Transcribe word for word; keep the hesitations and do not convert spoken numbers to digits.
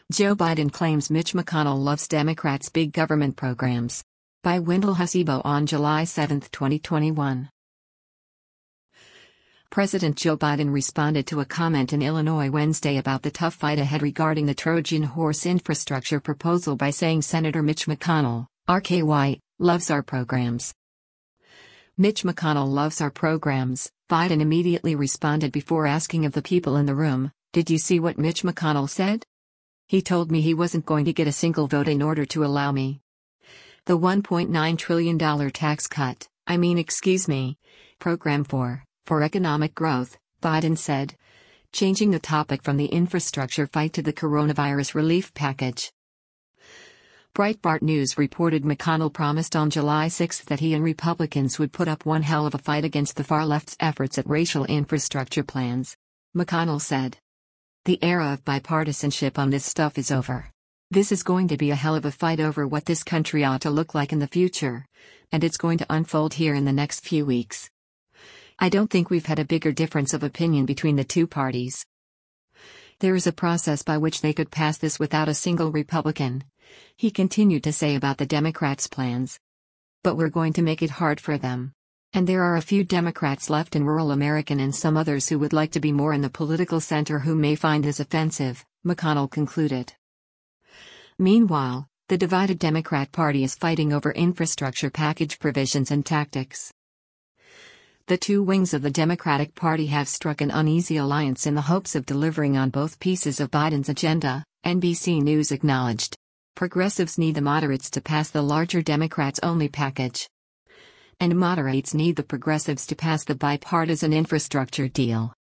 Joe Biden claims Mitch McConnell loves Democrats' big government programs. By Wendell Hasibo on July seventh, twenty twenty-one. President Joe Biden responded to a comment in Illinois Wednesday about the tough fight ahead regarding the Trojan horse infrastructure proposal by saying Senator Mitch McConnell, R K Y, loves our programs. Mitch McConnell loves our programs, Biden immediately responded before asking of the people in the room, "Did you see what Mitch McConnell said? He told me he wasn't going to get a single vote in order to allow me the one point nine trillion dollars tax cut, I mean excuse me, program for, for economic growth," Biden said, changing the topic from the infrastructure fight to the coronavirus relief package. Breitbart News reported McConnell promised on July sixth that he and Republicans would put up one hell of a fight against the far left's efforts at racial infrastructure plans. McConnell said, "The era of bipartisanship on this stuff is over. This is going to be a hell of a fight over what this country ought to look like in the future, and it's going to unfold here in the next few weeks. I don't think we've had a bigger difference of opinion between the two parties. There is a process by which they could pass this without a single Republican," he continued to say about the Democrats' plans. "But we're going to make it hard for them. And there are a few Democrats left in rural America and some others who would like to be more in the political center who may find this offensive," McConnell concluded. Meanwhile, the divided Democrat Party is fighting over infrastructure package provisions and tactics. The two wings of the Democratic Party have struck an uneasy alliance in the hopes of delivering on both pieces of Biden's agenda, N B C News acknowledged. Progressives need the moderates to pass the larger Democrats-only package. And moderates need the progressives to pass the bipartisan infrastructure deal.